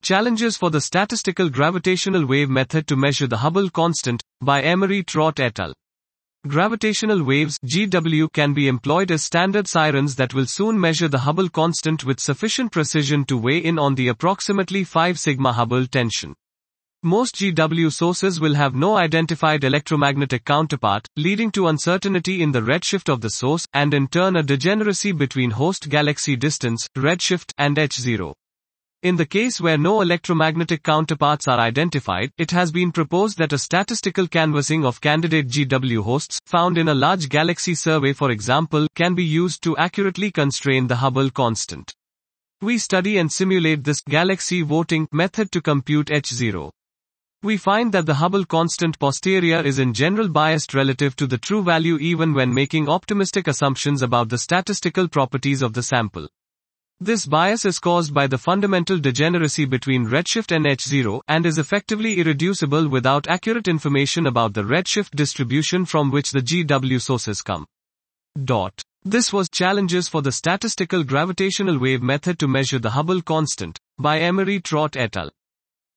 Challenges for the Statistical Gravitational Wave Method to Measure the Hubble Constant, by Emery-Trott et al. Gravitational waves (GW) can be employed as standard sirens that will soon measure the Hubble constant with sufficient precision to weigh in on the approximately 5 sigma Hubble tension. Most GW sources will have no identified electromagnetic counterpart, leading to uncertainty in the redshift of the source, and in turn a degeneracy between host galaxy distance, redshift, and H0. In the case where no electromagnetic counterparts are identified, it has been proposed that a statistical canvassing of candidate GW hosts, found in a large galaxy survey for example, can be used to accurately constrain the Hubble constant. We study and simulate this galaxy voting method to compute H0. We find that the Hubble constant posterior is in general biased relative to the true value even when making optimistic assumptions about the statistical properties of the sample. This bias is caused by the fundamental degeneracy between redshift and H0, and is effectively irreducible without accurate information about the redshift distribution from which the GW sources come. This was Challenges for the Statistical Gravitational Wave Method to Measure the Hubble Constant, by Emery-Trott et al.